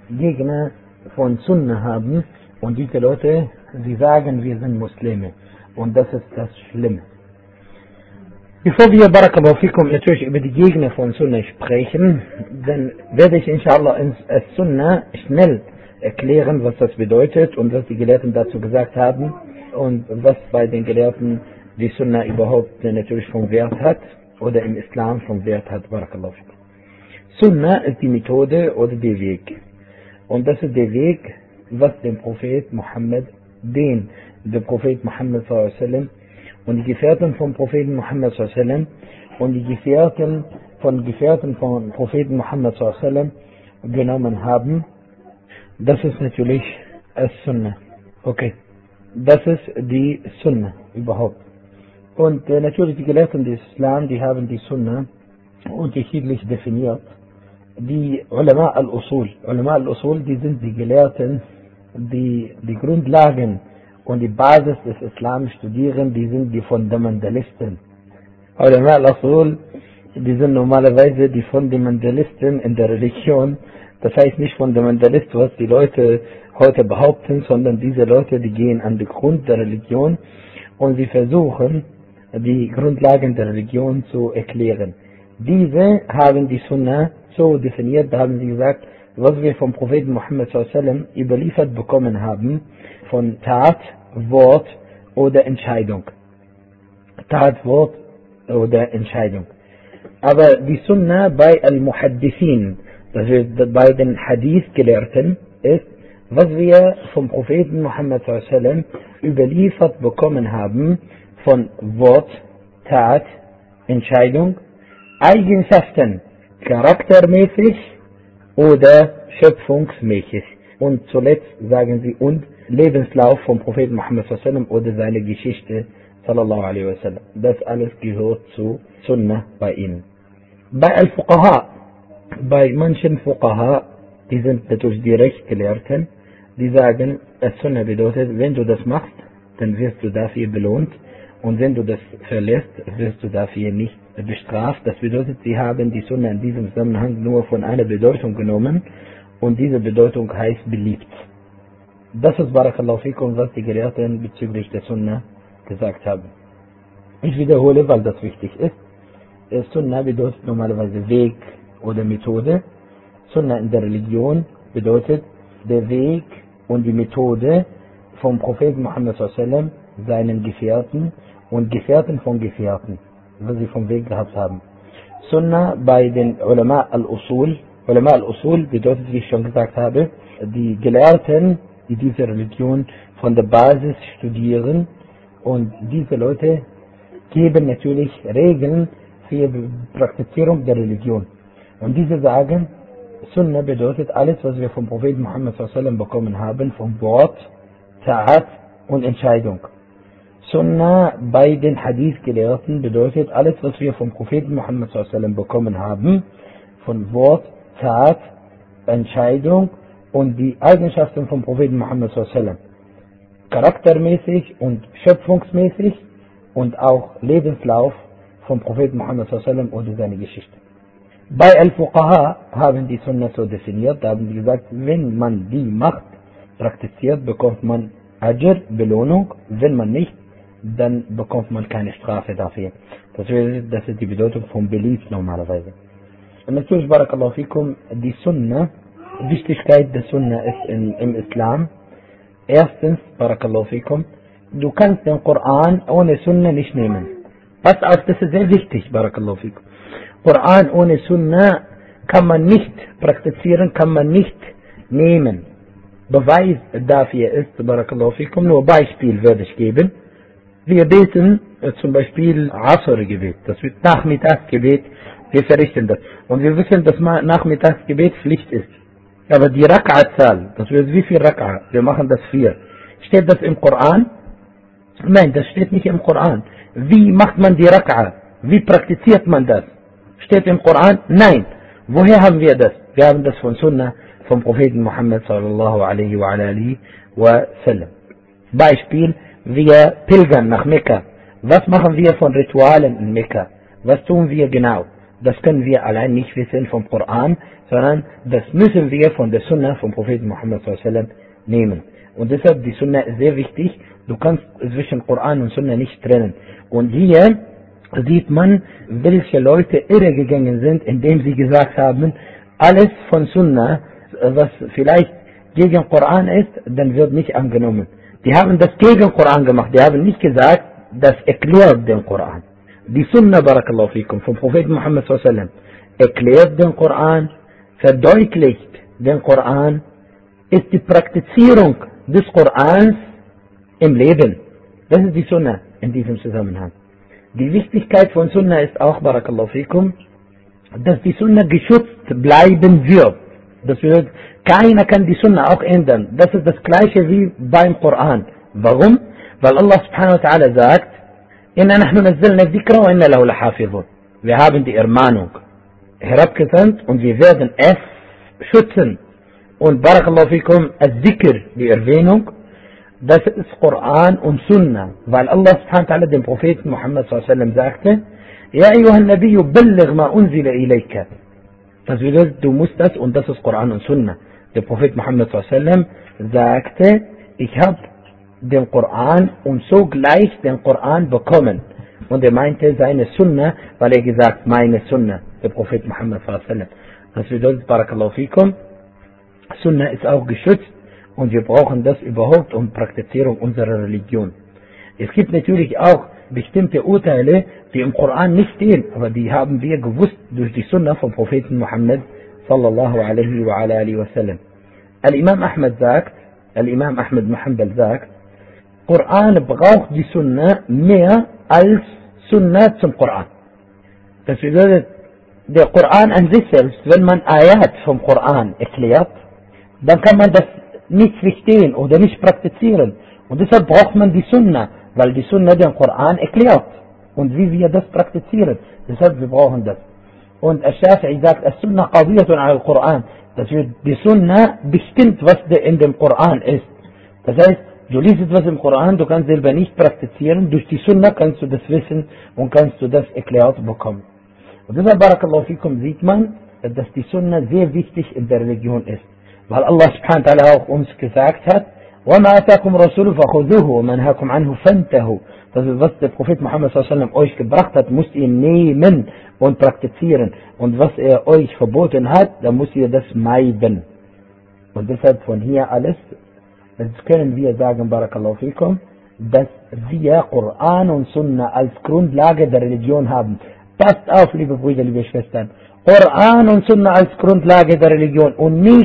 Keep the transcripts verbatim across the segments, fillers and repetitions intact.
Gegner von Sunna haben und diese Leute, sie sagen, wir sind Muslime. Und das ist das Schlimme. Bevor wir, Barakallahu fikum, natürlich über die Gegner von Sunna sprechen, dann werde ich inshallah ins Sunna schnell erklären, was das bedeutet und was die Gelehrten dazu gesagt haben und was bei den Gelehrten die Sunna überhaupt natürlich vom Wert hat oder im Islam vom Wert hat. Barakallahu fikum. Sunna ist die Methode oder der Weg. Und das ist der Weg, was dem Prophet Muhammad, den der Prophet Muhammad sallallahu alaihi wasallam und die Gefährten vom Propheten Muhammad sallallahu alaihi wasallam und die Gefährten von Gefährten von Propheten Muhammad sallallahu alaihi wasallam genommen haben. Das ist natürlich As-Sunnah. Okay. Das ist die Sunnah überhaupt. Und äh, natürlich die Gelehrten des Islam, die haben die Sunnah unterschiedlich definiert. Die Ulama al-Usul, Ulama al-Usul, die sind die Gelehrten, die die Grundlagen und die Basis des Islam studieren, die sind die Fundamentalisten. Ulama al-Usul, die sind normalerweise die Fundamentalisten in der Religion. Das heißt nicht Fundamentalist, was die Leute heute behaupten, sondern diese Leute, die gehen an den Grund der Religion und sie versuchen, die Grundlagen der Religion zu erklären. Diese haben die Sunnah so definiert, da haben sie gesagt, was wir vom Propheten Muhammad sallallahu alaihi wasallam überliefert bekommen haben, von Tat, Wort oder Entscheidung. Tat, Wort oder Entscheidung. Aber die Sunnah bei Al-Muhaddithin, das ist bei den Hadith-Gelehrten, ist, was wir vom Propheten Muhammad sallallahu alaihi wasallam überliefert bekommen haben, von Wort, Tat, Entscheidung, Eigenschaften, charaktermäßig oder schöpfungsmäßig. Und zuletzt sagen sie, und Lebenslauf vom Propheten Muhammad sallallahu alaihi wasallam oder seine Geschichte sallallahu alaihi wasallam. Das alles gehört zu Sunnah bei ihnen. Bei Al-Fuqaha, bei manchen Fuqaha, die sind natürlich die Rechtsgelehrten, die sagen, As-Sunnah bedeutet, wenn du das machst, dann wirst du dafür belohnt. Und wenn du das verlässt, wirst du dafür nicht bestraft. Das bedeutet, sie haben die Sunna in diesem Zusammenhang nur von einer Bedeutung genommen und diese Bedeutung heißt beliebt. Das ist Barakallahu fikum, was die Gelehrten bezüglich der Sunna gesagt haben. Ich wiederhole, weil das wichtig ist. Sunna bedeutet normalerweise Weg oder Methode. Sunna in der Religion bedeutet der Weg und die Methode vom Propheten Muhammad sallallahu alaihi wasallam, seinen Gefährten und Gefährten von Gefährten, was sie vom Weg gehabt haben. Sunnah bei den Ulama al-Usul. Ulama al-Usul bedeutet, wie ich schon gesagt habe, die Gelehrten, die diese Religion von der Basis studieren, und diese Leute geben natürlich Regeln für die Praktizierung der Religion. Und diese sagen, Sunnah bedeutet alles, was wir vom Propheten Muhammad sallallahu alaihi wasallam bekommen haben, vom Wort, Ta'at und Entscheidung. Sunnah bei den Hadith-Gelehrten bedeutet alles, was wir vom Propheten Muhammad sallallahu alaihi wasallam bekommen haben, von Wort, Tat, Entscheidung und die Eigenschaften vom Propheten Muhammad sallallahu alaihi wasallam. Charaktermäßig und schöpfungsmäßig und auch Lebenslauf vom Propheten Muhammad sallallahu alaihi wasallam oder seine Geschichte. Bei Al-Fuqaha haben die Sunnah so definiert, da haben sie gesagt, wenn man die macht, praktiziert, bekommt man Ajr, Belohnung, wenn man nicht, dann bekommt man keine Strafe dafür. Das ist, das ist die Bedeutung von beliebt normalerweise. Und natürlich, Barakallahu fikum, die Sunnah, Wichtigkeit der Sunnah ist in, im Islam. Erstens, Barakallahu fikum, du kannst den Koran ohne Sunnah nicht nehmen. Pass auf, das ist sehr wichtig, Barakallahu fikum. Koran ohne Sunnah kann man nicht praktizieren, kann man nicht nehmen. Beweis dafür ist, Barakallahu fikum, nur Beispiel werde ich geben. Wir beten äh, zum Beispiel Asr-Gebet, das wird Nachmittagsgebet, wir verrichten das. Und wir wissen, dass Nachmittagsgebet Pflicht ist. Aber die Rak'a-Zahl, das wird wie viel Rak'a? Wir machen das vier. Steht das im Koran? Nein, das steht nicht im Koran. Wie macht man die Rak'a? Wie praktiziert man das? Steht im Koran? Nein. Woher haben wir das? Wir haben das von Sunnah, vom Propheten Muhammad sallallahu alaihi wa alihi wa sallam. Beispiel, wir pilgern nach Mekka. Was machen wir von Ritualen in Mekka? Was tun wir genau? das können wir allein nicht wissen vom Koran, sondern das müssen wir von der Sunna vom Propheten Muhammad sallallahu alaihi wasallam nehmen. Und deshalb die Sunna ist sehr wichtig. Du kannst zwischen Koran und Sunna nicht trennen. Und hier sieht man, welche Leute irregegangen sind, indem sie gesagt haben, alles von Sunna, was vielleicht gegen Koran ist, dann wird nicht angenommen. Die haben das gegen Koran gemacht. Die haben nicht gesagt, das erklärt den Koran. Die Sunna, barakallahu fikum, vom Propheten Muhammad sallallahu alaihi wasallam, erklärt den Koran, verdeutlicht den Koran, ist die Praktizierung des Korans im Leben. Das ist die Sunna in diesem Zusammenhang. Die Wichtigkeit von Sunna ist auch, barakallahu fikum, dass die Sunna geschützt bleiben wird. Das bedeutet, keiner kann die Sunna auch ändern. Das ist das gleiche wie beim Koran. Warum? Weil Allah subhanahu wa ta'ala sagt, Inna nahnu nazzalna dhikra wa inna lahu lahafidhun. Wir haben die Ermahnung herabgesandt und wir werden es schützen. Und barakallahu fikum, al-Dhikr, die Erwähnung, das ist Koran und Sunna. Weil Allah subhanahu wa ta'ala dem Propheten Muhammad sallallahu alaihi wasallam sagte, Ja ayyuhan Nabiyyu balligh ma unzila ilayka. Das bedeutet, du musst das, und das ist Koran und Sunna. Der Prophet Muhammad sallallahu alaihi wasallam sagte, ich habe den Koran und sogleich den Koran bekommen. Und er meinte seine Sunna, weil er gesagt, meine Sunna, der Prophet Muhammad sallallahu alaihi wasallam. Das bedeutet, barakallahu fikum, Sunna ist auch geschützt und wir brauchen das überhaupt um Praktizierung unserer Religion. Es gibt natürlich auch bestimmte Urteile, die im Koran nicht stehen, aber die haben wir gewusst durch die Sunna vom Propheten Muhammad sallallahu alaihi wa alihi wa sallam. Al-Imam Ahmad sagt, Al-Imam Ahmad Muhammad sagt, Koran braucht die Sunna mehr als Sunna zum Koran. Das bedeutet, der Koran an sich selbst, wenn man Ayat vom Koran erklärt, dann kann man das nicht verstehen oder nicht praktizieren. Und deshalb braucht man die Sunna, weil die Sunna den Koran erklärt. Und wie wir das praktizieren. Deshalb wir brauchen das. Und Al-Shafi'i sagt, As-Sunna qadiyatun al-Koran. Das wird die Sunna bestimmt, was in dem Koran ist. Das heißt, du liest etwas im Koran, du kannst selber nicht praktizieren. Durch die Sunna kannst du das wissen und kannst du das erklärt bekommen. Und deshalb, barakallahu fikum, sieht man, dass die Sunna sehr wichtig in der Religion ist. Weil Allah subhanahu wa ta'ala auch uns gesagt hat, وَمَا أَتَاكُمْ رَسُولُ فَخُذُوهُ وَمَا نَهَاكُمْ عَنْهُ فَانْتَهُوا. Das ist, was der Prophet Muhammad sallallahu alaihi wasallam euch gebracht hat, müsst ihr nehmen und praktizieren. Und was er euch verboten hat, dann müsst ihr das meiden. Und deshalb von hier alles, jetzt können wir sagen, barakallahu fikum, dass wir Koran und Sunna als Grundlage der Religion haben. Passt auf, liebe Brüder, liebe Schwestern. Koran und Sunna als Grundlage der Religion und nicht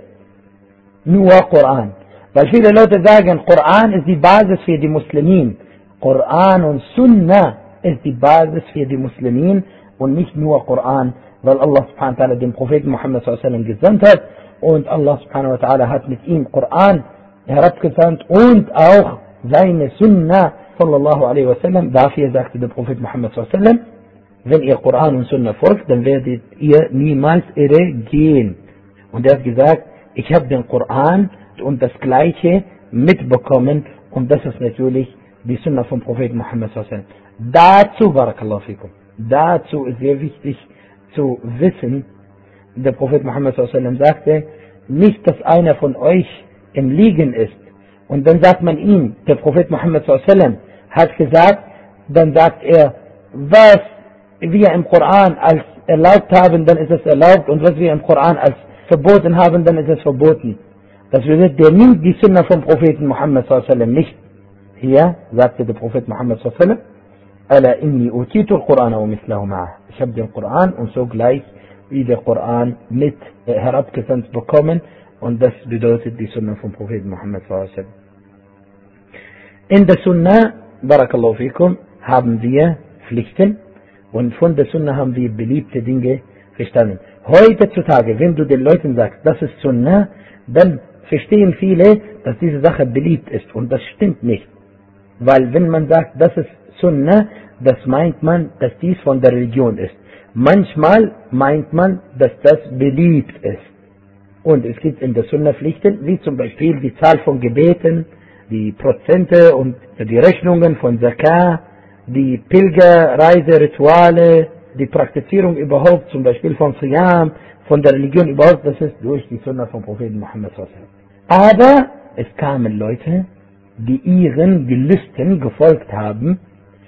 nur Koran. Weil viele Leute sagen, Koran ist die Basis für die Muslimen. Koran und Sunna ist die Basis für die Muslimen und nicht nur Koran, weil Allah subhanahu wa ta'ala den Propheten Muhammad sallallahu alaihi wasallam gesandt hat und Allah subhanahu wa ta'ala hat mit ihm Koran herabgesandt und auch seine Sunna sallallahu alaihi wasallam. Dafür sagte der Prophet Muhammad sallallahu alaihi wasallam, wenn ihr Koran und Sunna folgt, dann werdet ihr niemals irre gehen. Und er hat gesagt, ich habe den Koran und das Gleiche mitbekommen und das ist natürlich die Sunna vom Propheten Muhammad sallallahu alaihi wasallam. Dazu, barakallahu fikum, dazu ist sehr wichtig zu wissen, der Prophet Muhammad sallallahu alaihi wasallam sagte, nicht, dass einer von euch im Liegen ist und dann sagt man ihm, der Prophet Muhammad sallallahu alaihi wasallam hat gesagt, dann sagt er, was wir im Koran als erlaubt haben, dann ist es erlaubt und was wir im Koran als verboten haben, dann ist es verboten. Das bedeutet, der nimmt die Sunna vom Propheten Muhammad sallallahu alaihi wasallam nicht. Hier sagte der Prophet Muhammad sallallahu alaihi wasallam, Ala inni utitu al-Quran wa mithlahu ma'ah. Ich habe den Koran und so gleich wie der Koran mit herabgesandt bekommen und das bedeutet die Sunna vom Propheten Muhammad sallallahu alaihi wasallam. In der Sunna, barakallahu fikum, haben wir Pflichten und von der Sunna haben wir beliebte Dinge verstanden. Heutzutage, wenn du den Leuten sagst, das ist Sunna, dann verstehen viele, dass diese Sache beliebt ist und das stimmt nicht. Weil wenn man sagt, das ist Sunna, das meint man, dass dies von der Religion ist. Manchmal meint man, dass das beliebt ist. Und es gibt in der Sunna Pflichten, wie zum Beispiel die Zahl von Gebeten, die Prozente und die Rechnungen von Zakah, die Pilgerreiserituale, die Praktizierung überhaupt, zum Beispiel von Siyam, von der Religion überhaupt, das ist durch die Sunna vom Propheten Muhammad sallallahu alaihi wasallam. Aber es kamen Leute, die ihren Gelüsten gefolgt haben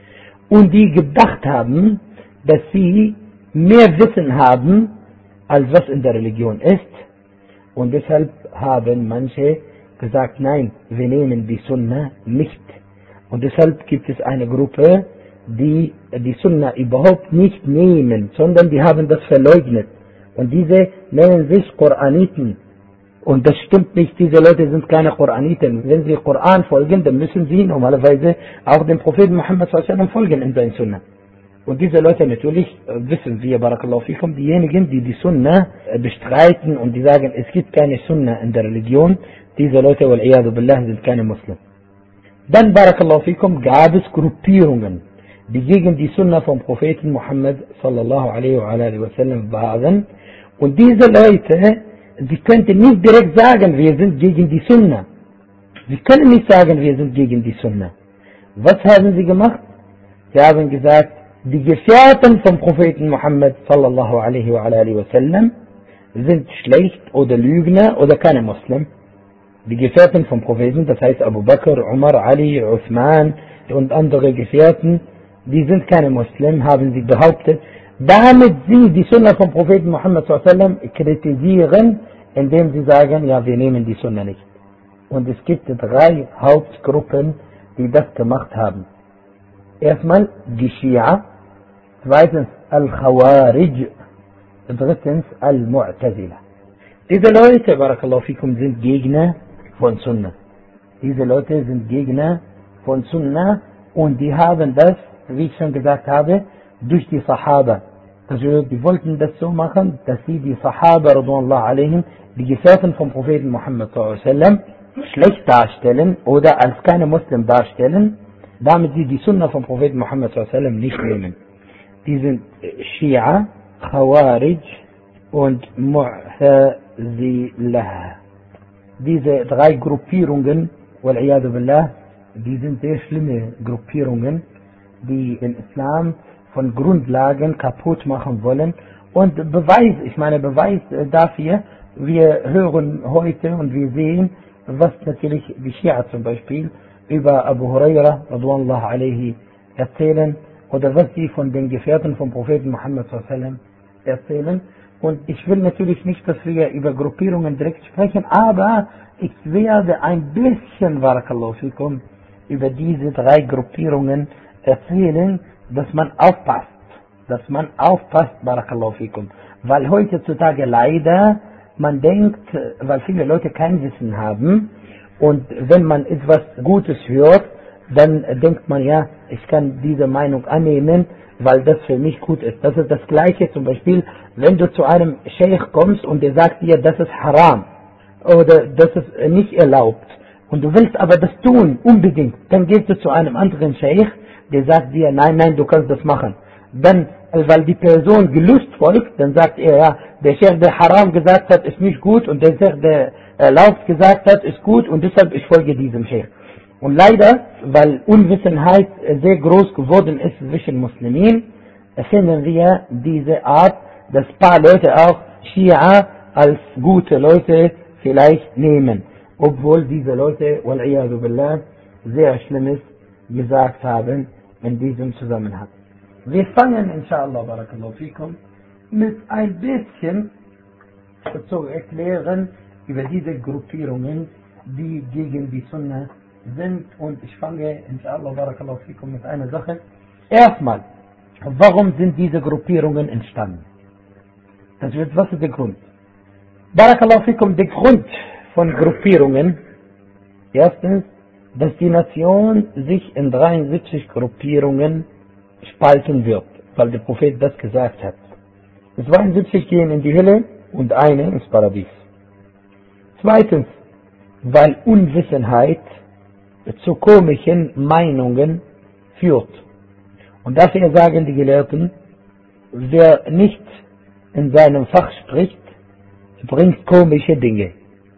und die gedacht haben, dass sie mehr Wissen haben, als was in der Religion ist. Und deshalb haben manche gesagt, nein, wir nehmen die Sunna nicht. Und deshalb gibt es eine Gruppe, die die Sunna überhaupt nicht nehmen, sondern die haben das verleugnet. Und diese nennen sich Koraniten. Und das stimmt nicht, diese Leute sind keine Koraniten. Wenn sie Koran folgen, dann müssen sie normalerweise auch dem Propheten Muhammad sallallahu alaihi wasallam folgen in seinen Sunna. Und diese Leute natürlich wissen wir, Barakallahu fikum, diejenigen, die die Sunna bestreiten und die sagen, es gibt keine Sunna in der Religion, diese Leute, wal-iyadu billah, sind keine Muslimen. Dann, Barakallahu fikum, gab es Gruppierungen, die gegen die Sunna vom Propheten Muhammad sallallahu alaihi wasallam waren. Und diese Leute, sie könnten nicht direkt sagen, wir sind gegen die Sunna. Sie können nicht sagen, wir sind gegen die Sunna. Was haben sie gemacht? Sie haben gesagt, die Gefährten vom Propheten Muhammad sallallahu alaihi wasallam sind schlecht oder Lügner oder keine Muslim. Die Gefährten vom Propheten, das heißt Abu Bakr, Umar, Ali, Uthman und andere Gefährten, die sind keine Muslim, haben sie behauptet, damit sie die Sunna vom Propheten Muhammad sallallahu alaihi wasallam kritisieren, indem sie sagen, ja, wir nehmen die Sunna nicht. Und es gibt drei Hauptgruppen, die das gemacht haben. Erstmal die Schia, zweitens Al-Khawarij, drittens Al-Mu'tazila. Diese Leute, Barakallahu fikum, sind Gegner von Sunna. Diese Leute sind Gegner von Sunna und die haben das, wie ich schon gesagt habe, durch die Sahaba. Also die wollten das so machen, dass sie die Sahaba, radhiyallahu alaihim, die Gefährten vom Propheten Muhammad sallallahu alaihi wasallam, schlecht darstellen oder als keine Muslim darstellen, damit sie die Sunna vom Propheten Muhammad sallallahu alaihi wasallam nicht nehmen. Die sind Shia, Khawarij und Mu'tazila. Diese drei Gruppierungen, wal-iyadu billah, die sind sehr schlimme Gruppierungen, die den Islam von Grundlagen kaputt machen wollen. Und Beweis, ich meine Beweis dafür, wir hören heute und wir sehen, was natürlich die Schia zum Beispiel über Abu Huraira radhiyallahu alaihi erzählen oder was sie von den Gefährten vom Propheten Muhammad sallallahu alaihi wasallam erzählen. Und ich will natürlich nicht, dass wir über Gruppierungen direkt sprechen, aber ich werde ein bisschen, Barakallahu fikum, über diese drei Gruppierungen erzählen, dass man aufpasst, dass man aufpasst, Barakallahu fikum. Weil heutzutage leider man denkt, weil viele Leute kein Wissen haben und wenn man etwas Gutes hört, dann denkt man, ja, ich kann diese Meinung annehmen, weil das für mich gut ist. Das ist das Gleiche zum Beispiel, wenn du zu einem Scheich kommst und der sagt dir, das ist haram oder das ist nicht erlaubt und du willst aber das tun, unbedingt, dann gehst du zu einem anderen Scheich, der sagt dir, nein, nein, du kannst das machen. Dann, weil die Person Gelüst folgt, dann sagt er, ja, der Scheich, der haram gesagt hat, ist nicht gut und der Scheich, der erlaubt gesagt hat, ist gut und deshalb ich folge diesem Scheich. Und leider, weil Unwissenheit sehr groß geworden ist zwischen Muslimen, finden wir diese Art, dass ein paar Leute auch Schia als gute Leute vielleicht nehmen. Obwohl diese Leute, wal-iyadu billah, sehr Schlimmes gesagt haben in diesem Zusammenhang. Wir fangen, inshallah, barakallahu fikum, mit ein bisschen zu erklären über diese Gruppierungen, die gegen die Sunna sind. Und ich fange, inshallah, barakallahu fikum, mit einer Sache. Erstmal, warum sind diese Gruppierungen entstanden? Das wird, was ist der Grund? Barakallahu fikum, der Grund von Gruppierungen, erstens, dass die Nation sich in dreiundsiebzig Gruppierungen spalten wird, weil der Prophet das gesagt hat. zweiundsiebzig gehen in die Hölle und eine ins Paradies. Zweitens, weil Unwissenheit zu komischen Meinungen führt. Und dafür sagen die Gelehrten, wer nicht in seinem Fach spricht, bringt komische Dinge.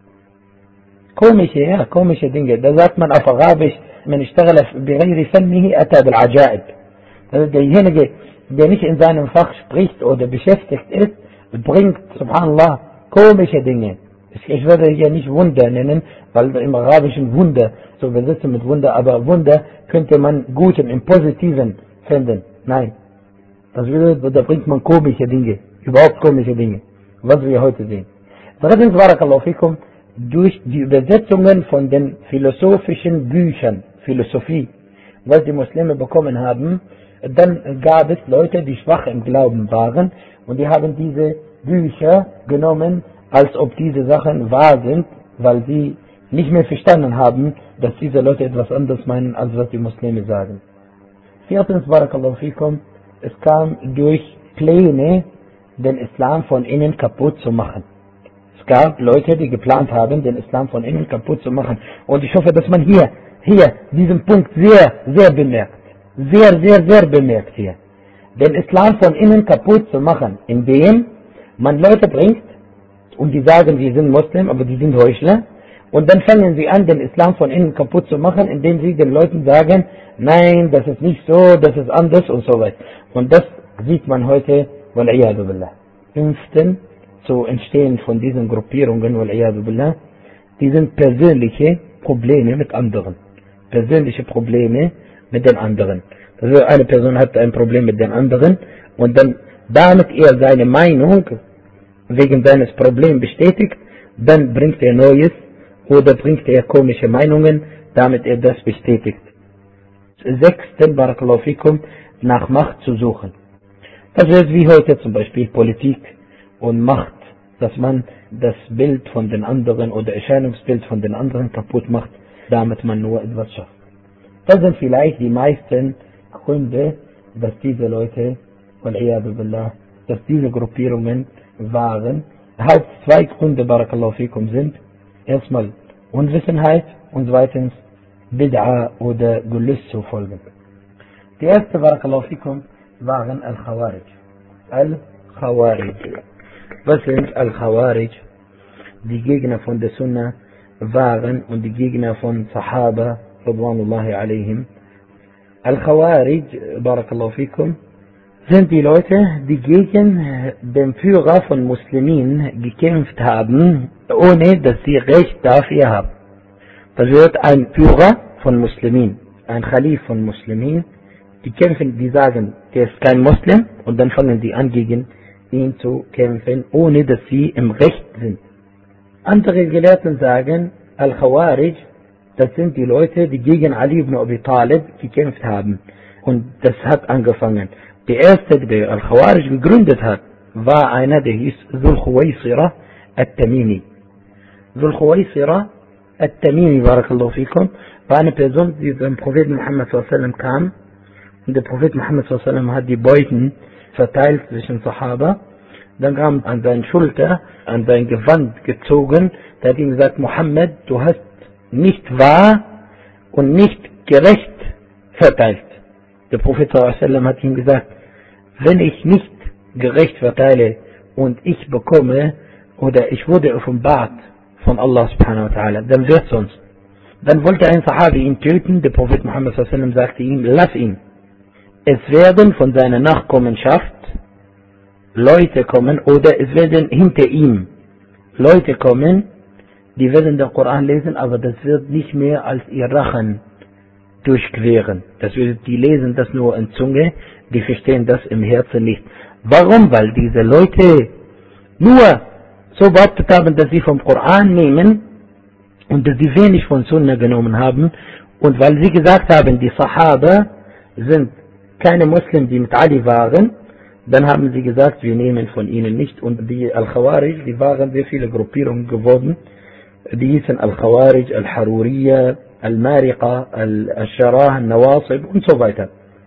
Komische, ja, komische Dinge. Da sagt man auf Arabisch, man اشتغل بغير فنه أتى بالعجائب. Also derjenige, der nicht in seinem Fach spricht oder beschäftigt ist, bringt, subhanallah, komische Dinge. Ich würde hier nicht Wunder nennen, weil im Arabischen Wunder so übersetzen mit Wunder, aber Wunder könnte man Guten, im Positiven finden. Nein. Das würde, da bringt man komische Dinge, überhaupt komische Dinge, was wir heute sehen. Drittens, barakallahu fikum, durch die Übersetzungen von den philosophischen Büchern, Philosophie, was die Muslime bekommen haben, dann gab es Leute, die schwach im Glauben waren und die haben diese Bücher genommen, als ob diese Sachen wahr sind, weil sie nicht mehr verstanden haben, dass diese Leute etwas anderes meinen, als was die Muslime sagen. Viertens, barakallahu fikum, es kam durch Pläne, den Islam von innen kaputt zu machen. Es gab Leute, die geplant haben, den Islam von innen kaputt zu machen. Und ich hoffe, dass man hier, hier, diesen Punkt sehr, sehr bemerkt. Sehr, sehr, sehr bemerkt hier. Den Islam von innen kaputt zu machen, indem man Leute bringt, und die sagen, wir sind Muslim, aber die sind Heuchler. Und dann fangen sie an, den Islam von innen kaputt zu machen, indem sie den Leuten sagen, nein, das ist nicht so, das ist anders und so weiter. Und das sieht man heute, wal-iyadu billah. Fünftens, zu entstehen von diesen Gruppierungen, wal-iyadu billah, die sind persönliche Probleme mit anderen. Persönliche Probleme mit den anderen. Also eine Person hat ein Problem mit den anderen und dann damit er seine Meinung wegen seines Problems bestätigt, dann bringt er Neues oder bringt er komische Meinungen, damit er das bestätigt. Sechstens, barakallahu fikum, nach Macht zu suchen. Das ist wie heute zum Beispiel Politik und Macht, dass man das Bild von den anderen oder Erscheinungsbild von den anderen kaputt macht, damit man nur etwas schafft. Das sind vielleicht die meisten Gründe, dass diese Leute, wal-iyadu billah, dass diese Gruppierungen waren. Haupt zwei Gründe, barakallahu fikum, sind erstmal Unwissenheit und zweitens Bid'a oder Gelüst zu folgen. Die erste, barakallahu fikum, waren Al-Khawarij. Al-Khawarij. Was sind Al-Khawarij? Die Gegner von der Sunna waren und die Gegner von Sahaba, radwanullahi alayhim. Al-Khawarij, barakallahu fikum, sind die Leute, die gegen den Führer von Muslimen gekämpft haben, ohne dass sie Recht dafür haben. Das wird ein Führer von Muslimen, ein Khalif von Muslimen, die kämpfen, die sagen, der ist kein Muslim, und dann fangen die an, gegen ihn zu kämpfen, ohne dass sie im Recht sind. Andere Gelehrten sagen, Al-Khawarij, das sind die Leute, die gegen Ali ibn Abi Talib gekämpft haben. Und das hat angefangen. Der erste, der Al-Khawarij gegründet hat, war einer, der hieß Dhul Khuwaysira al-Tamimi. Dhul Khuwaysira al-Tamimi, barakallahu fikum, war eine Person, die beim Propheten Muhammad sallallahu alaihi wasallam kam. Und der Prophet Muhammad sallallahu alaihi wasallam hat die Beuten verteilt zwischen Sahaba. Dann kam an seine Schulter, an sein Gewand gezogen. Da hat ihm gesagt, Muhammad, du hast nicht wahr und nicht gerecht verteilt. Der Prophet sallallahu alaihi wasallam hat ihm gesagt, wenn ich nicht gerecht verteile und ich bekomme oder ich wurde offenbart von Allah subhanahu wa ta'ala, dann wird sonst. Dann wollte ein Sahabi ihn töten. Der Prophet Muhammad sallallahu alaihi wasallam sagte ihm, lass ihn. Es werden von seiner Nachkommenschaft Leute kommen oder es werden hinter ihm Leute kommen, die werden den Koran lesen, aber das wird nicht mehr als ihr Rachen durchqueren. Das wird, die lesen das nur in Zunge, die verstehen das im Herzen nicht. Warum? Weil diese Leute nur so behauptet haben, dass sie vom Koran nehmen und dass sie wenig von Sunna genommen haben, und weil sie gesagt haben, die Sahaba sind keine Muslimen, die mit Ali waren, dann haben sie gesagt, wir nehmen von ihnen nicht. Und die Al-Khawarij, die waren sehr viele Gruppierungen geworden. Die hießen Al-Khawarij, Al-Haruriya, Al-Mariqa, Al-Sharah, Al-Nawasib und so weiter.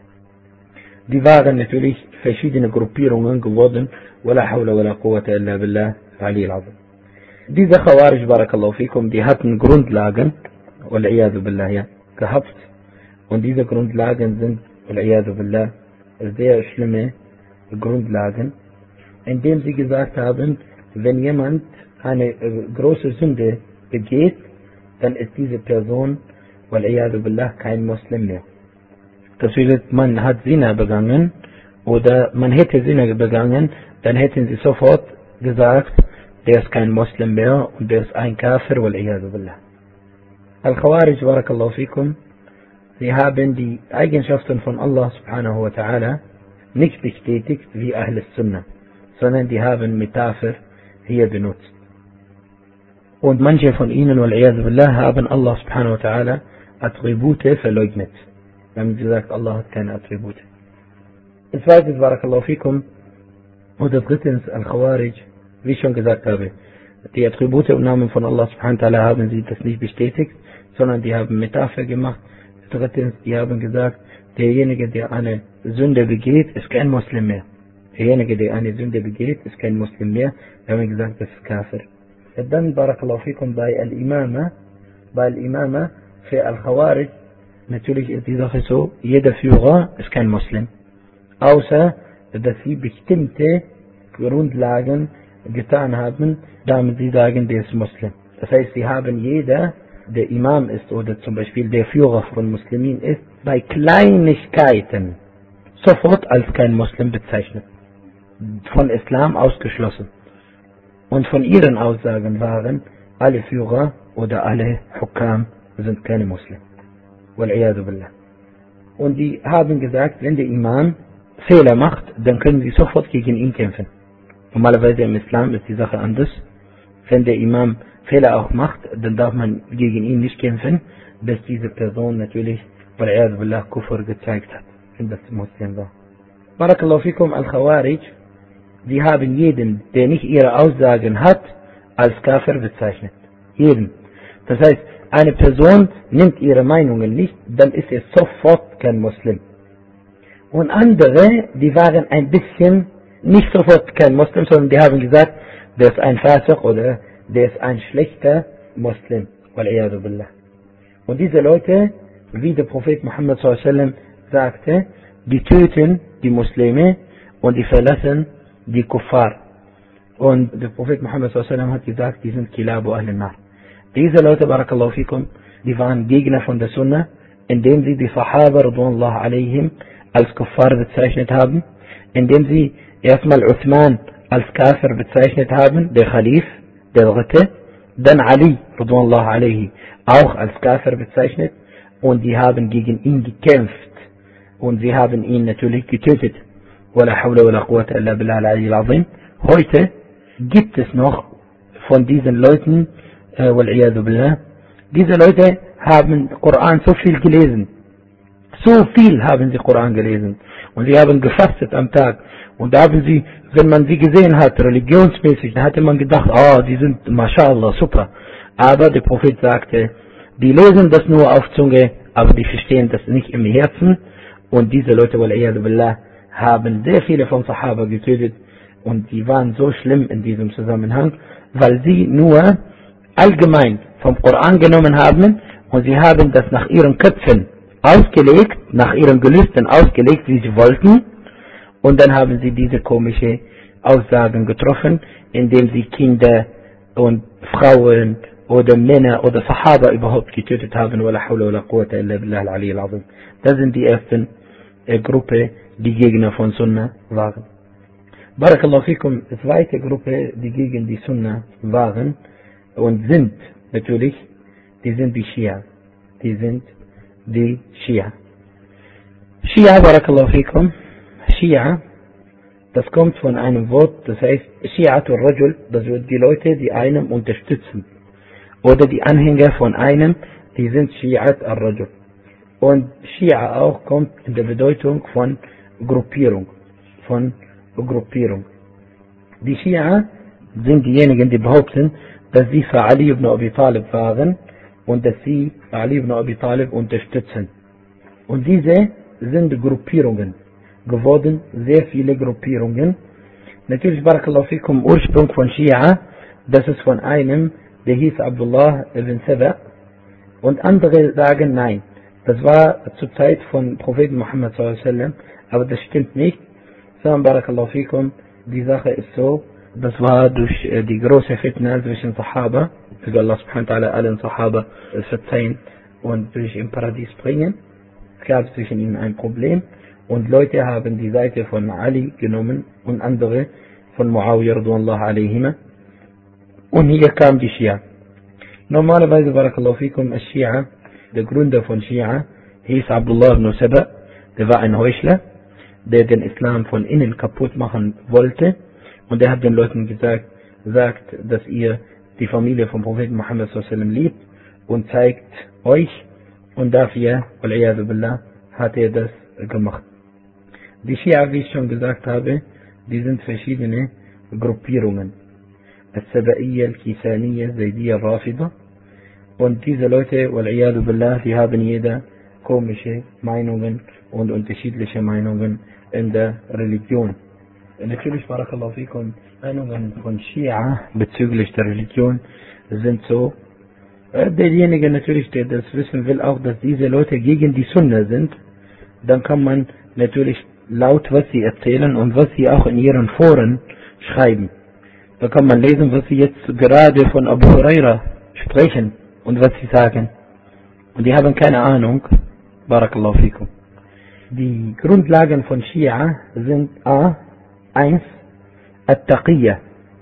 Die waren natürlich verschiedene Gruppierungen geworden. Wala hawla wala quwwata illa billah, al-Ali al-Azim. Diese Khawarij, barakallahu fikum, die hatten Grundlagen, wal-iyadu billah, ja, gehabt. Und diese Grundlagen sind, wal-iyadu billah, sehr schlimme Grundlagen, indem sie gesagt haben, wenn jemand eine äh, große Sünde begeht, dann ist diese Person, wal-iyadu billah, kein Muslim mehr. Das heißt, man hat Zina begangen oder man hätte Sünde begangen, dann hätten sie sofort gesagt, der ist kein Muslim mehr und der ist ein Kafir, wal-iyadu billah. Al-Khawarij, barakallahu fikum, sie haben die Eigenschaften von Allah subhanahu wa ta'ala nicht bestätigt wie Ahl Sunnah, sondern die haben Metapher hier benutzt. Und manche von ihnen, wal-iyadu billah, haben Allah subhanahu wa ta'ala Attribute verleugnet. Wir haben gesagt, Allah hat keine Attribute. Zweitens, barakallahu fikum, oder drittens, Al-Khawarij, wie ich schon gesagt habe, die Attribute und Namen von Allah subhanahu wa ta'ala haben sie das nicht bestätigt, sondern die haben Metapher gemacht. Drittens, die haben gesagt, derjenige, der eine Sünde begeht, ist kein Muslim mehr. Derjenige, der eine Sünde begeht, ist kein Muslim mehr. Wir haben gesagt, das ist Kafir. Dann, barakallahu fikum, bei Al-Imama, bei Al-Imama, für Al-Khawarij, natürlich ist die Sache so, jeder Führer ist kein Muslim. Außer, dass sie bestimmte Grundlagen getan haben, damit sie sagen, der ist Muslim. Das heißt, sie haben jeder, der Imam ist oder zum Beispiel der Führer von Muslimen ist, bei Kleinigkeiten sofort als kein Muslim bezeichnet. Von Islam ausgeschlossen. Und von ihren Aussagen waren, alle Führer oder alle Hukam sind keine Muslim. Wal-iyadu billah. Und die haben gesagt, wenn der Imam Fehler macht, dann können sie sofort gegen ihn kämpfen. Normalerweise im Islam ist die Sache anders. Wenn der Imam Fehler auch macht, dann darf man gegen ihn nicht kämpfen, bis diese Person natürlich, wal-iyadu billah, Kufr gezeigt hat, wenn das Muslim war. Barakallahu fikum, Al-Khawarij, die haben jeden, der nicht ihre Aussagen hat, als Kafir bezeichnet. Jeden. Das heißt, eine Person nimmt ihre Meinungen nicht, dann ist er sofort kein Muslim. Und andere, die waren ein bisschen nicht sofort kein Muslim, sondern die haben gesagt, der ist ein Fasiq oder der ist ein schlechter Muslim. Wal-iyadu billah. Und diese Leute, wie der Prophet Muhammad sallallahu alaihi wasallam sagte, die töten die Muslime und die verlassen die Kuffar. Und der Prophet Muhammad sallallahu alaihi wasallam hat gesagt, die sind Kilabu Ahl-Nar. Diese Leute, barakallahu fikum, die waren Gegner von der Sunna, indem sie die Sahaba, radwanullah alaihim, als Kuffar bezeichnet haben, indem sie erstmal Uthman als Kafir bezeichnet haben, der Khalif, der Dritte, dann Ali, radwanullah alaihi, auch als Kafir bezeichnet, und die haben gegen ihn gekämpft, und sie haben ihn natürlich getötet. Wala hawla wala quwwata illa billah al-ali al-azim. Heute gibt es noch von diesen Leuten, äh, wal-iyadu billah, diese Leute haben Koran so viel gelesen. So viel haben sie Koran gelesen. Und sie haben gefastet am Tag. Und da haben sie, wenn man sie gesehen hat, religionsmäßig, da hatte man gedacht, oh, die sind, mashallah, super. Aber der Prophet sagte, die lesen das nur auf Zunge, aber die verstehen das nicht im Herzen. Und diese Leute, wal-iyadu billah, haben sehr viele von Sahaba getötet. Und die waren so schlimm in diesem Zusammenhang, weil sie nur allgemein vom Koran genommen haben und sie haben das nach ihren Köpfen ausgelegt, nach ihren Gelüsten ausgelegt, wie sie wollten, und dann haben sie diese komische Aussagen getroffen, indem sie Kinder und Frauen oder Männer oder Sahaba überhaupt getötet haben. Wala hawla wala quwwata illa billah al-ali al-azim. Das sind die ersten äh, Gruppe, die Gegner von Sunna waren. Barakallahu fikum, zweite Gruppe, die gegen die Sunna waren und sind natürlich, die sind die Schia. Die sind die Schia. Schia, barakallahu fikum, Schia, das kommt von einem Wort, das heißt Shi'atul Rajul, das sind die Leute, die einem unterstützen. Oder die Anhänger von einem, die sind Shi'at al-Rajul. Und Schia auch kommt in der Bedeutung von Gruppierung, von Gruppierung. Die Schia sind diejenigen, die behaupten, dass sie für Ali ibn Abi Talib waren und dass sie Ali ibn Abi Talib unterstützen. Und diese sind Gruppierungen geworden, sehr viele Gruppierungen. Natürlich, barakallahu fikum, Ursprung von Schia, das ist von einem, der hieß Abdullah ibn Saba, und andere sagen nein. Das war zur Zeit von Propheten Muhammad sallallahu alaihi wasallam, aber das stimmt nicht. Sondern, barakallahu fikum, die Sache ist so, das war durch äh, die große Fitna zwischen Sahaba, also Allah subhanahu wa ta'ala allen Sahaba verzeihen und durch im Paradies bringen. Es gab zwischen ihnen ein Problem und Leute haben die Seite von Ali genommen und andere von Muawiyah radhiyallahu alaihima. Und hier kam die Schia. Normalerweise, barakallahu fikum, Schia, der Gründer von Schia, hieß Abdullah ibn Saba, der war ein Heuchler, der den Islam von innen kaputt machen wollte, und er hat den Leuten gesagt, sagt, dass ihr die Familie vom Propheten Muhammad sallallahu alaihi wasallam liebt und zeigt euch, und dafür, wal-iyadu billah, hat er das gemacht. Die Schia, wie ich schon gesagt habe, die sind verschiedene Gruppierungen. Al-Saba'iyya, Al-Kisaniyya, Zaydiyya, Rafida. Und diese Leute, wal-iyadu billah, die haben jeder komische Meinungen und unterschiedliche Meinungen in der Religion. Natürlich, barakallahu fikum, Meinungen von Schia bezüglich der Religion sind so. Derjenige natürlich, der das wissen will, auch, dass diese Leute gegen die Sunna sind, dann kann man natürlich laut, was sie erzählen und was sie auch in ihren Foren schreiben. Da kann man lesen, was sie jetzt gerade von Abu Huraira sprechen und was sie sagen. Und die haben keine Ahnung. Barakallahu fikum. Die Grundlagen von Schia sind A, eins, At-Taqiyya.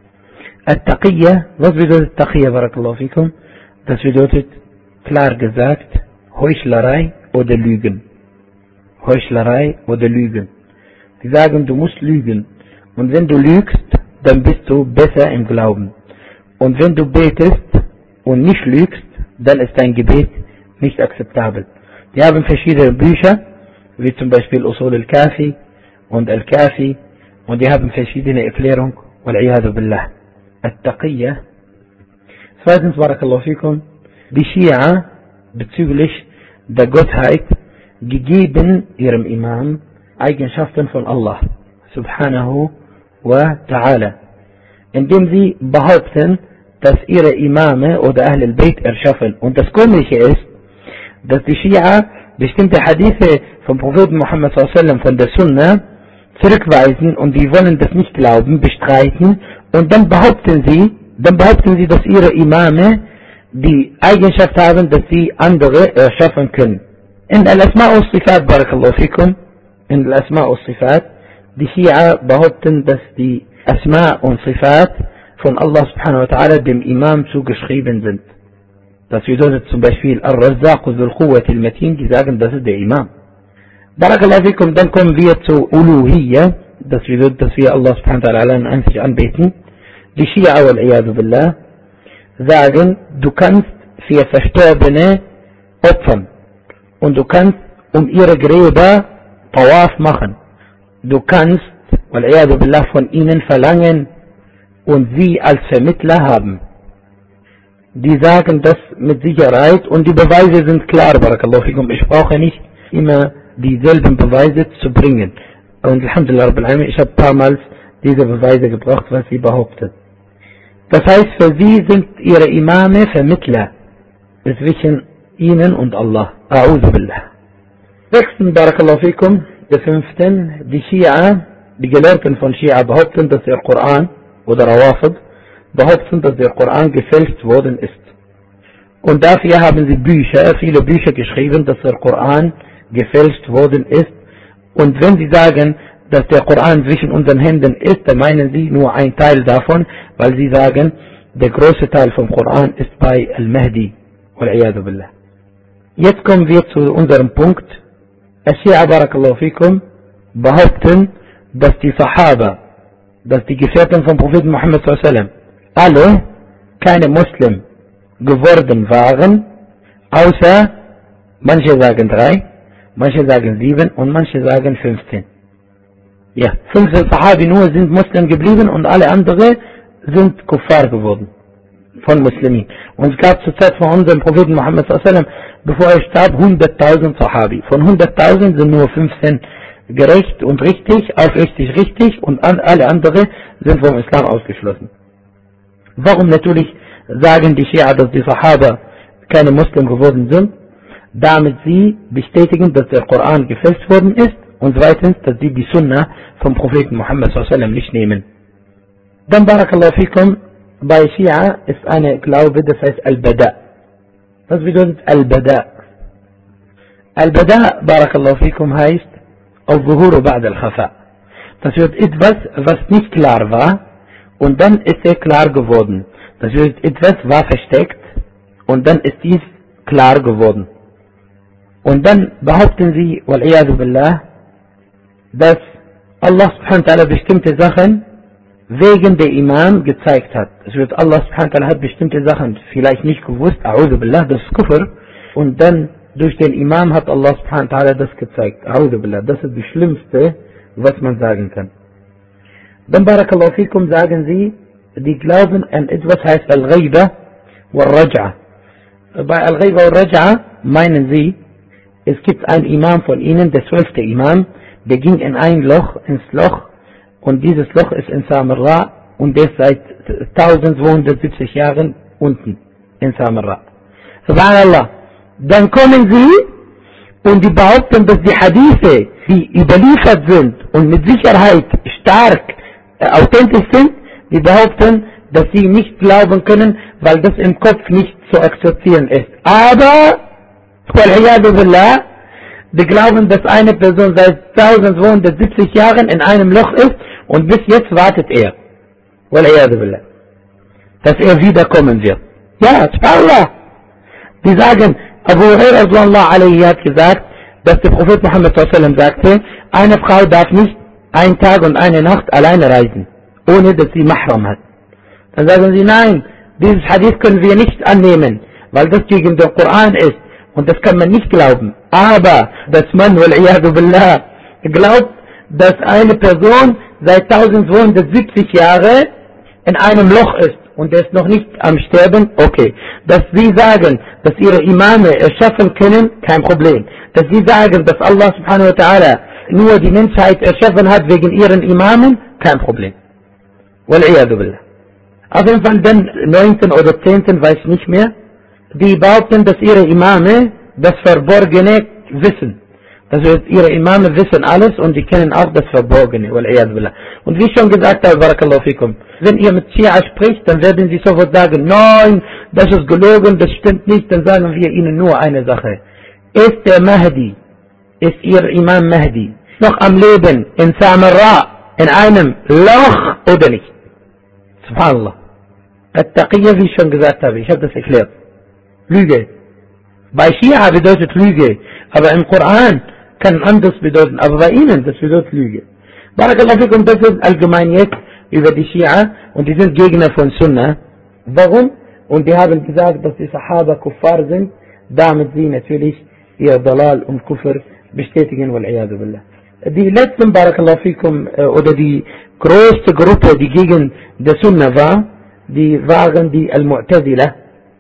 At-Taqiyya, was bedeutet Taqiyya, barakallahu fikum? Das bedeutet, klar gesagt, Heuchlerei oder Lügen. Heuchlerei oder Lügen. Die sagen, du musst lügen. Und wenn du lügst, dann bist du besser im Glauben. Und wenn du betest und nicht lügst, dann ist dein Gebet nicht akzeptabel. Die haben verschiedene Bücher, wie zum Beispiel Usul al-Kafi und al-Kafi, und die haben verschiedene Erklärungen, wal-iyadu billah. At-Taqiyya. Zweitens, barakallahu fikum, die Schia bezüglich der Gottheit gegeben ihrem Imam Eigenschaften von Allah subhanahu wa ta'ala, indem sie behaupten, dass ihre Imame oder Ahl al-Bayt erschaffen. Und das Komische ist, dass die Schia bestimmte Hadithe vom Propheten Muhammad sallallahu alaihi wasallam von der Sunna zurückweisen und die wollen das nicht glauben, bestreiten, und dann behaupten sie, dann behaupten sie, dass ihre Imame die Eigenschaft haben, dass sie andere erschaffen können. In Al-Asma' al-Sifat, barakallahu fikum, in Al-Asma' al-Sifat, die Schia behaupten, dass die Asma' und Sifat von Allah subhanahu wa ta'ala dem Imam zugeschrieben sind. Das bedeutet zum Beispiel Al-Razzaq dhul Quwwati al-Matin, die sagen, das ist der Imam. Barakallahu fikum, dann kommen wir zu Uluhiyya, das bedeutet, dass wir Allah subhanahu wa ta'ala einzig anbeten. Die Schia, wal-iyadu billah, sagen, du kannst für Verstorbene opfern und du kannst um ihre Gräber Tawaf machen. Du kannst, wal-iyadu billah, von ihnen verlangen und sie als Vermittler haben. Die sagen das mit Sicherheit und die Beweise sind klar, barakallahu fikum. Ich brauche nicht immer dieselben Beweise zu bringen. Und alhamdulillah rabbil alamin, ich habe ein paar Mal diese Beweise gebracht, was sie behaupten. Das heißt, für sie sind ihre Imame Vermittler zwischen ihnen und Allah. A'udhu billah. Sechsten, barakallahu fikum, der fünften, die Schia, die Gelehrten von Schia behaupten, dass der Koran oder Rawafid behaupten, dass der Koran gefälscht worden ist. Und dafür haben sie Bücher, viele Bücher geschrieben, dass der Koran gefälscht worden ist. Und wenn sie sagen, dass der Koran zwischen unseren Händen ist, dann meinen sie nur ein Teil davon, weil sie sagen, der große Teil vom Koran ist bei Al-Mahdi. Wal-iyadu billah. Jetzt kommen wir zu unserem Punkt. Al-Shia, barakallahu fikum, behaupten, dass die Sahaba, dass die Gefährten vom Propheten Muhammad sallallahu alaihi wasallam alle keine Muslim geworden waren, außer manche sagen drei, manche sagen sieben und manche sagen fünfzehn. Ja, fünfzehn Sahabi nur sind Muslim geblieben und alle anderen sind Kuffar geworden von Muslimen. Und es gab zur Zeit von unserem Propheten Muhammad sallallahu alaihi wasallam, bevor er starb, hunderttausend Sahabi. Von hunderttausend sind nur fünfzehn gerecht und richtig, aufrichtig richtig, und alle anderen sind vom Islam ausgeschlossen. Warum natürlich sagen die Schia, dass die Sahaba keine Muslim geworden sind? Damit sie bestätigen, dass der Koran gefälscht worden ist, und zweitens, dass sie die Sunna vom Propheten Muhammad sallallahu alaihi wasallam nicht nehmen. Dann, barakallahu fikum, bei Schia ist eine Glaube, das heißt Al-Bada. Was bedeutet Al-Bada? Al-Bada, barakallahu fikum, heißt Al-Zuhuru ba'd al-Khafa. Das wird etwas, was nicht klar war, und dann ist er klar geworden. Das wird etwas war versteckt, und dann ist dies klar geworden. Und dann behaupten sie, wal-iyadu billah, dass Allah subhanahu wa ta'ala bestimmte Sachen wegen der Imam gezeigt hat. Es wird Allah subhanahu wa ta'ala hat bestimmte Sachen vielleicht nicht gewusst, a'udhu billah, das ist Kufr, und dann durch den Imam hat Allah subhanahu wa ta'ala das gezeigt. A'udhu billah, das ist das Schlimmste, was man sagen kann. Dann barakallahu fikum sagen sie, die glauben an etwas heißt Al-Ghaiba wal-Raj'a. Bei Al-Ghaiba wal-Raj'a meinen sie, es gibt einen Imam von ihnen, der zwölfte Imam, der ging in ein Loch, ins Loch, und dieses Loch ist in Samarra, und der ist seit eintausendzweihundertsiebzig Jahren unten in Samarra. Subhanallah. Dann kommen sie und die behaupten, dass die Hadithe, die überliefert sind und mit Sicherheit stark äh, authentisch sind, die behaupten, dass sie nicht glauben können, weil das im Kopf nicht zu akzeptieren ist. Aber, die glauben, dass eine Person seit eintausendzweihundertsiebzig Jahren in einem Loch ist und bis jetzt wartet er. Dass er wiederkommen wird. Ja, subhanallah. Die sagen, Abu Hurairah radhiyallahu anhu hat gesagt, dass der Prophet Muhammad sallallahu alaihi wasallam sagte, eine Frau darf nicht einen Tag und eine Nacht alleine reisen, ohne dass sie Mahram hat. Dann sagen sie, nein, dieses Hadith können wir nicht annehmen, weil das gegen den Koran ist, und das kann man nicht glauben. Aber, dass man, wal-iyadu billah, glaubt, dass eine Person seit eintausendzweihundertsiebzig Jahren in einem Loch ist, und er ist noch nicht am Sterben, okay. Dass sie sagen, dass ihre Imame erschaffen können, kein Problem. Dass sie sagen, dass Allah subhanahu wa ta'ala nur die Menschheit erschaffen hat wegen ihren Imamen, kein Problem. Wal-iyadu billah. Auf jeden Fall den neunten oder zehnten weiß ich nicht mehr, die behaupten, dass ihre Imame das Verborgene wissen. Also ihre Imame wissen alles und die kennen auch das Verborgene. Und wie ich schon gesagt habe, barakallahu fikum, wenn ihr mit Schia spricht, dann werden sie sofort sagen, nein, das ist gelogen, das stimmt nicht. Dann sagen wir ihnen nur eine Sache. Ist der Mahdi, ist ihr Imam Mahdi noch am Leben in Samarra, in einem Loch oder nicht? Subhanallah. At-Taqiyya, wie ich schon gesagt habe, ich habe das erklärt. Lüge. Bei Schia bedeutet Lüge, aber im Koran kann anders bedeuten, aber bei ihnen, das bedeutet Lüge. Barakallahu fikum, das ist allgemein jetzt über die Schia, und die sind Gegner von Sunnah. Warum? Und die haben gesagt, dass die Sahaba Kuffar sind, damit sie natürlich ihr Dalal und Kufr bestätigen, wal-iyadu billah. Die letzten, barakallahu fikum, oder die größte Gruppe, die gegen die Sunnah war, die waren die Al-Mu'tazila.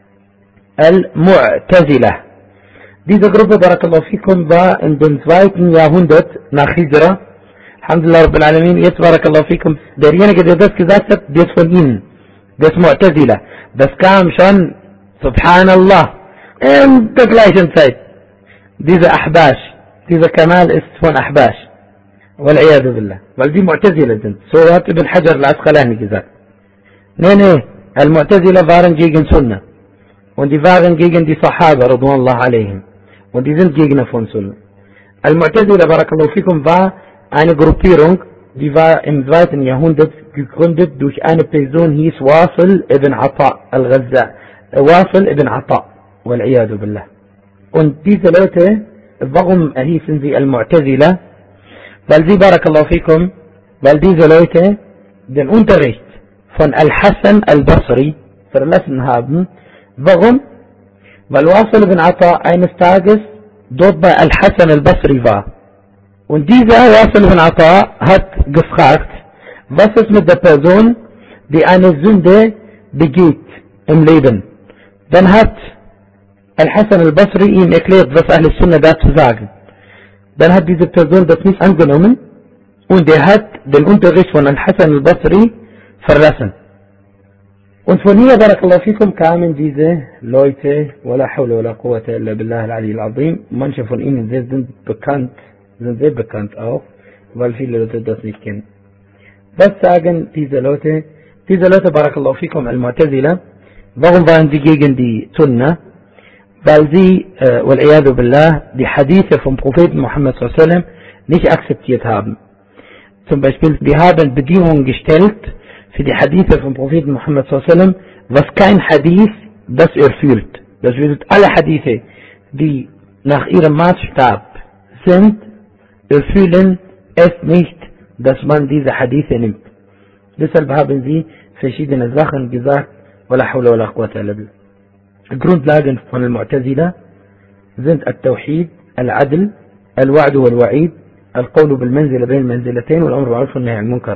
Al-Mu'tazila. Diese Gruppe, barakallahu fikum, war in dem zweiten Jahrhundert nach Hijra. Alhamdulillah Rabbil Alamin, jetzt barakallahu fikum, derjenige, der das gesagt hat, der ist von ihnen. Das Mu'tazila. Das kam schon, subhanallah, in der gleichen Zeit. Dieser Ahbash, dieser Kamal ist von Ahbash. Wal-iyadu billah. Weil die Mu'tazila sind. So hat Ibn Hajar al-Asqalani gesagt. Nee, nee, Al-Mu'tazila waren gegen Sunnah. Und die waren gegen die Sahaba, radwanallahu alaihim. Und die sind Gegner von Sunnah. Al-Mu'tazila, barakallahu fikum, war eine Gruppierung, die war im zweiten Jahrhundert gegründet durch eine Person, hieß Wasil ibn Ata al-Ghazza. Wasil ibn Ata. Wal-iyadu billah. Und diese Leute, warum hießen sie Al-Mu'tazila? Weil sie, barakallahu fikum, weil diese Leute den Unterricht von Al-Hassan al-Basri verlassen haben. Warum? Weil Wasil ibn Ata eines Tages dort bei Al-Hassan al-Basri war. Und dieser Wasil ibn Ata hat gefragt, was ist mit der Person, die eine Sünde begeht im Leben? Dann hat Al-Hassan al-Basri ihm erklärt, was Ahl Sunnah dazu sagen. Dann hat diese Person das nicht angenommen und er hat den Unterricht von Al-Hassan al-Basri verlassen. Und von hier, barakallahu fikum, kamen diese Leute, wala hawla wala quwwata illa billah al-ali al-azim. Manche von ihnen sind bekannt, sind sehr bekannt auch, weil viele Leute das nicht kennen. Was sagen diese Leute? Diese Leute, barakallahu fikum, al-Mu'tazila, warum waren sie gegen die Sunnah? Weil sie, äh, wal-iyadu billah, die Hadithe vom Propheten Muhammad sallallahu alaihi wasallam nicht akzeptiert haben. Zum Beispiel, wir haben Bedingungen gestellt für die Hadithe vom Propheten Muhammad sallallahu alaihi wasallam, was kein Hadith das erfüllt. Das bedeutet, alle Hadithe, die nach ihrem Maßstab sind, erfüllen es nicht, dass man diese Hadithe nimmt. Deshalb haben sie verschiedene Sachen gesagt, wala hawla wala quwwata illa billah. Grundlagen von Al-Mu'tazila sind Al-Tawhid, Al-Adl, Al-Wa'd wal-Wa'id, Al-Qawlu bil-Manzila bain al-Manzilatayn wal-Amru bil-Ma'ruf wan-Nahy anil-Munkar.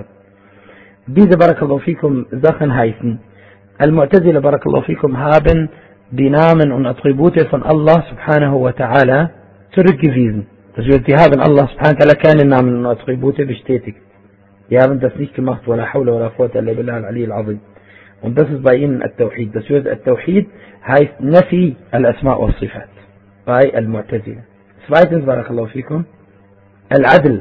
Diese Barakallahu fikum Sachen heißen, Al-Mu'tazila Barakallahu fikum haben die Namen und Attribute von Allah subhanahu wa ta'ala zurückgewiesen. Das heißt, sie haben Allah subhanahu wa ta'ala keine Namen und Attribute bestätigt. Die haben das nicht gemacht, wala hawla wala quwwata illa billah al-Ali al-Azim. Und das ist bei ihnen Al-Tawhid. Das heißt, Al-Tawhid heißt Nafi al-Asma' wa al-Sifat bei Al-Mu'tazila. Zweitens, Barakallahu fikum, Al-Adl.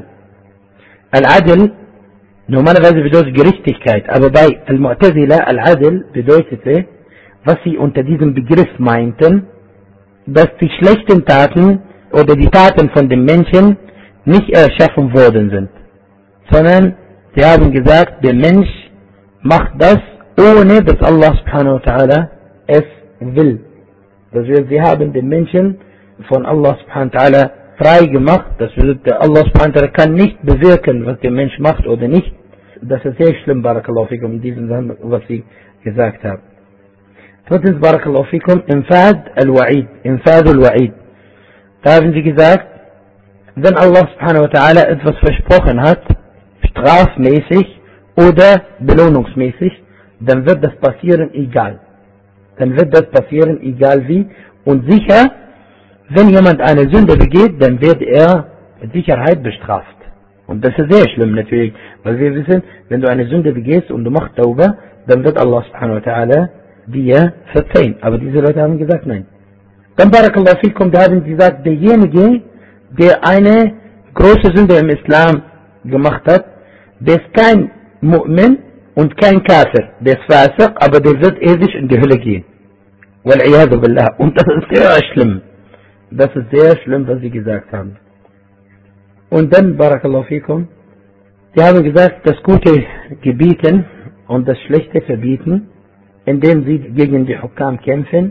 Al-Adl normalerweise bedeutet Gerechtigkeit, aber bei Al-Mu'tazila Al-Adl bedeutete, was sie unter diesem Begriff meinten, dass die schlechten Taten oder die Taten von den Menschen nicht erschaffen worden sind, sondern sie haben gesagt, der Mensch macht das, ohne dass Allah subhanahu wa ta'ala es will. Das heißt, sie haben den Menschen von Allah subhanahu wa ta'ala frei gemacht. Das bedeutet, Allah subhanahu wa ta'ala kann nicht bewirken, was der Mensch macht oder nicht. Das ist sehr schlimm, Barakallahu fikum, in diesem Sinne, was sie gesagt haben. Drittens, Barakallahu fikum, Infad al-Wa'id, Infad al-Wa'id. Da haben sie gesagt, wenn Allah subhanahu wa ta'ala etwas versprochen hat, strafmäßig oder belohnungsmäßig, dann wird das passieren, egal. Dann wird das passieren, egal wie. Und sicher, wenn jemand eine Sünde begeht, dann wird er mit Sicherheit bestraft. Und das ist sehr schlimm natürlich, weil wir wissen, wenn du eine Sünde begehst und du machst Tauba, dann wird Allah subhanahu wa ta'ala dir verzeihen. Aber diese Leute haben gesagt, nein. Dann Barakallahu fikum, da haben sie gesagt, derjenige, der eine große Sünde im Islam gemacht hat, der ist kein Mu'min und kein Kafir, der ist Fasiq, aber der wird ewig in die Hölle gehen. Wal-Iyadu billah. Und das ist sehr schlimm. Das ist sehr schlimm, was sie gesagt haben. Und dann, Barakallahu fikum, sie haben gesagt, das Gute gebieten und das Schlechte verbieten, indem sie gegen die Hukam kämpfen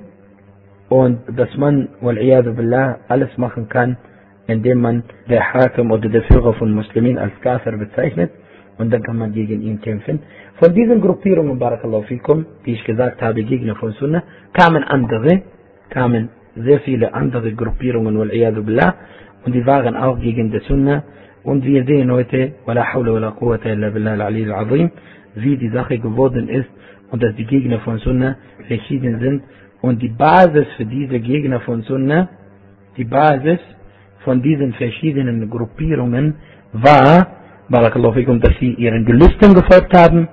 und dass man, wal-Iyadu billah, alles machen kann, indem man der Hakim oder der Führer von Muslimen als Kafir bezeichnet und dann kann man gegen ihn kämpfen. Von diesen Gruppierungen, Barakallahu fikum, die ich gesagt habe, Gegner von Sunnah, kamen andere, kamen sehr viele andere Gruppierungen, wal-Iyadu billah, und die waren auch gegen die Sunnah. Und wir sehen heute, wala hawla wala quwwata illa billah al-Ali al-Azim, wie die Sache geworden ist und dass die Gegner von Sunnah verschieden sind. Und die Basis für diese Gegner von Sunnah, die Basis von diesen verschiedenen Gruppierungen war, Barakallahu fikum, dass sie ihren Gelüsten gefolgt haben,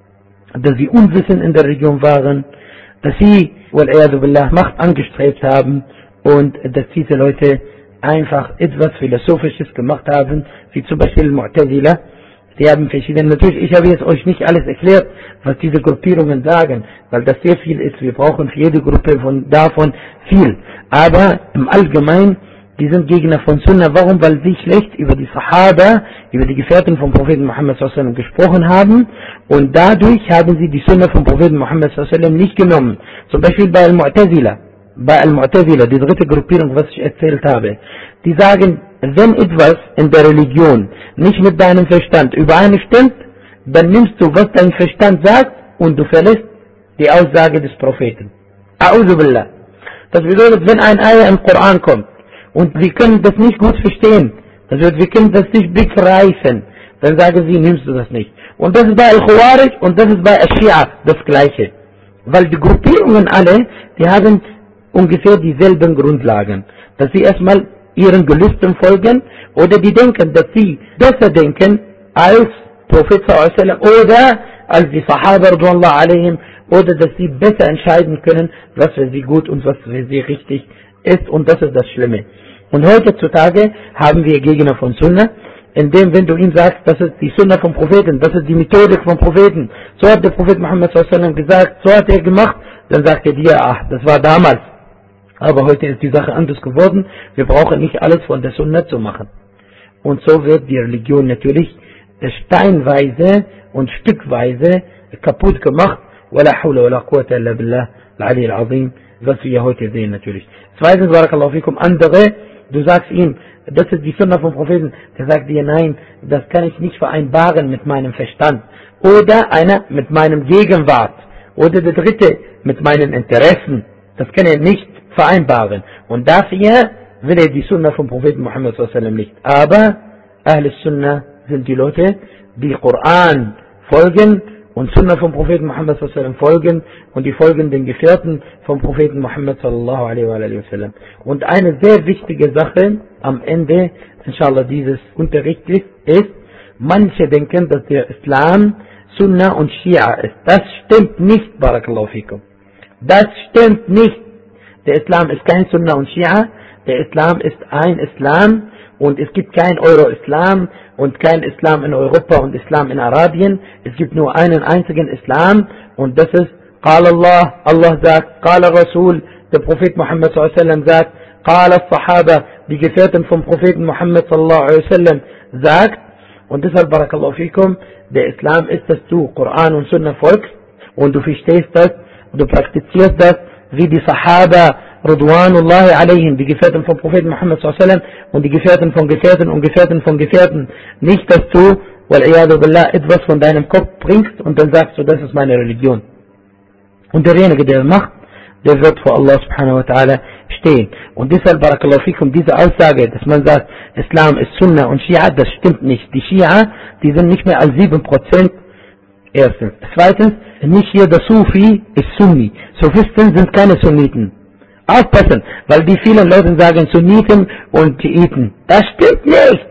dass sie unwissend in der Region waren, dass sie, wal-Iyadu billah, Macht angestrebt haben und dass diese Leute einfach etwas Philosophisches gemacht haben, wie zum Beispiel Mu'tazila. Die haben verschiedene, natürlich, ich habe jetzt euch nicht alles erklärt, was diese Gruppierungen sagen, weil das sehr viel ist. Wir brauchen für jede Gruppe von davon viel. Aber im Allgemeinen, die sind Gegner von Sunnah. Warum? Weil sie schlecht über die Sahaba, über die Gefährten vom Propheten Muhammad sallallahu alaihi wasallam gesprochen haben und dadurch haben sie die Sunnah vom Propheten Muhammad sallallahu alaihi wasallam nicht genommen. Zum Beispiel bei Al-Mu'tazila. Bei Al-Mu'tazila, die dritte Gruppierung, was ich erzählt habe, die sagen, wenn etwas in der Religion nicht mit deinem Verstand übereinstimmt, dann nimmst du, was dein Verstand sagt und du verlässt die Aussage des Propheten. A'udhu billah. Das bedeutet, wenn ein Ayah im Koran kommt und wir können das nicht gut verstehen, das bedeutet, wir können das nicht begreifen, dann sagen sie, nimmst du das nicht. Und das ist bei Al-Khawarij und das ist bei Al-Shia das Gleiche. Weil die Gruppierungen alle, die haben ungefähr dieselben Grundlagen, dass sie erstmal ihren Gelüsten folgen oder die denken, dass sie besser denken als Prophet sallallahu alaihi wasallam oder als die Sahaba radhiyallahu alaihim oder dass sie besser entscheiden können, was für sie gut und was für sie richtig ist und das ist das Schlimme. Und heutzutage haben wir Gegner von Sunnah, indem wenn du ihm sagst, das ist die Sunnah vom Propheten, das ist die Methodik vom Propheten, so hat der Prophet Muhammad sallallahu alaihi wasallam gesagt, so hat er gemacht, dann sagt er dir, ach, das war damals. Aber heute ist die Sache anders geworden. Wir brauchen nicht alles von der Sunnah zu machen. Und so wird die Religion natürlich steinweise und stückweise kaputt gemacht. Wala hawla wala quwwata illa billah al-Ali al-Azim, was wir heute sehen natürlich. Zweitens, barakallahu fikum, andere, du sagst ihm, das ist die Sunna vom Propheten, der sagt dir, nein, das kann ich nicht vereinbaren mit meinem Verstand. Oder einer mit meinem Gegenwart. Oder der dritte mit meinen Interessen. Das kann er nicht vereinbaren. Und dafür will er die Sunna vom Propheten Muhammad sallallahu alaihi wasallam nicht. Aber Ahl Sunna sind die Leute, die Koran folgen und Sunna vom Propheten Muhammad sallallahu alaihi wasallam folgen und die folgen den Gefährten vom Propheten Muhammad sallallahu alaihi wasallam. Und eine sehr wichtige Sache am Ende, inshallah, dieses Unterrichts ist, manche denken, dass der Islam Sunna und Schia ist. Das stimmt nicht, barakallahu fikum. Das stimmt nicht. Der Islam ist kein Sunna und Schia. Der Islam ist ein Islam und es gibt kein Euro-Islam und kein Islam in Europa und Islam in Arabien. Es gibt nur einen einzigen Islam und das ist Qala Allah, Allah sagt, Qala Rasul, der Prophet Muhammad sallallahu alaihi wasallam sagt, Qala Sahaba, die Gefährten vom Propheten Muhammad sallallahu alaihi wasallam sagt. Und deshalb, barakallahu fikum, der Islam ist, dass du Koran und Sunna folgst und du verstehst das und du praktizierst das, wie die Sahaba Ridwanullahi alaihim, die Gefährten vom Propheten Muhammad sallallahu alaihi wasallam und die Gefährten von Gefährten und Gefährten von Gefährten. Nicht, dass du, wal-iyadu billah, etwas von deinem Kopf bringst und dann sagst du, das ist meine Religion. Und derjenige, der macht, der wird vor Allah subhanahu wa ta'ala stehen. Und deshalb, barakallahu fikum, diese Aussage, dass man sagt, Islam ist Sunna und Schia, das stimmt nicht. Die Schia, die sind nicht mehr als sieben Prozent. Erstens. Zweitens, nicht jeder Sufi ist Sunni. Sufisten sind keine Sunniten. Aufpassen, weil die vielen Leute sagen Sunniten und Schiiten. Das stimmt nicht.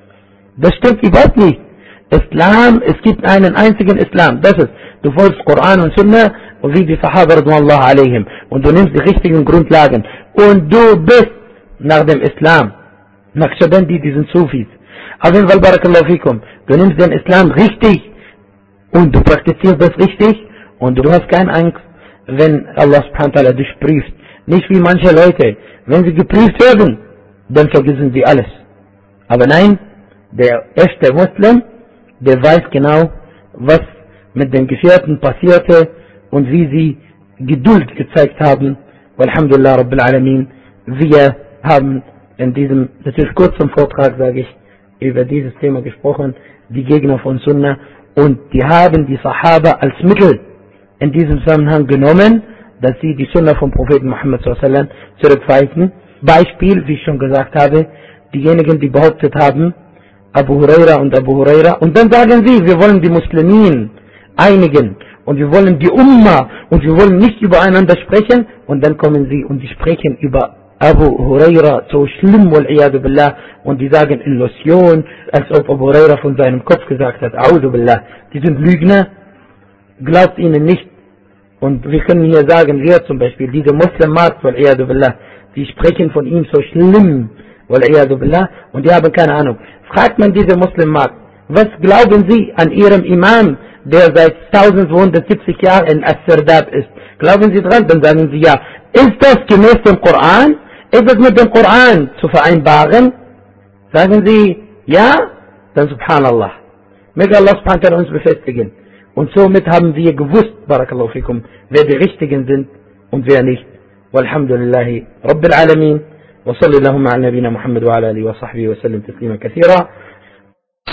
Das stimmt überhaupt nicht. Islam, es gibt einen einzigen Islam. Das ist, du folgst Koran und Sunna und wie die Sahaba radhiyallahu alaihim. Und du nimmst die richtigen Grundlagen. Und du bist nach dem Islam. Naqshbandi, die sind Sufis. Auf jeden Fall, barakallahu fikum. Du nimmst den Islam richtig und du praktizierst das richtig und du hast keine Angst, wenn Allah subhanahu wa ta'ala dich prüft. Nicht wie manche Leute, wenn sie geprüft werden, dann vergessen sie alles. Aber nein, der echte Muslim, der weiß genau, was mit den Gefährten passierte und wie sie Geduld gezeigt haben. Walhamdulillah Rabbil Alamin. Wir haben in diesem natürlich kurzen Vortrag, sage ich, über dieses Thema gesprochen, die Gegner von Sunna, und die haben die Sahaba als Mittel in diesem Zusammenhang genommen, dass sie die Sunna vom Propheten Muhammad sallallahu alaihi wasallam zurückweisen. Beispiel, wie ich schon gesagt habe, diejenigen, die behauptet haben, Abu Huraira und Abu Huraira, und dann sagen sie, wir wollen die Muslimin einigen und wir wollen die Umma und wir wollen nicht übereinander sprechen, und dann kommen sie und die sprechen über Abu Huraira so schlimm, wal-iyadu billah, und die sagen Illusion, als ob Abu Huraira von seinem Kopf gesagt hat, A'udhu billah. Die sind Lügner, glaubt ihnen nicht. Und wir können hier sagen, wir zum Beispiel, diese Muslimmat, wal-iyadu billah, die sprechen von ihm so schlimm, wal-iyadu billah, und die haben keine Ahnung. Fragt man diese Muslimmat, was glauben sie an ihrem Imam, der seit eintausendzweihundertsiebzig Jahren in As-Sirdab ist? Glauben sie dran? Dann sagen sie ja. Ist das gemäß dem Koran? Ist das mit dem Koran zu vereinbaren? Sagen sie ja? Dann subhanallah. Möge Allah subhanahu wa ta'ala uns befestigen. Und somit haben wir gewusst, barakallahu fikum, wer die Richtigen sind und wer nicht. Walhamdulillahi Rabbil Alamin. Wa sallallahu ala nabina Muhammad wa ala alihi wa sahbihi wa sallam taslima kathira.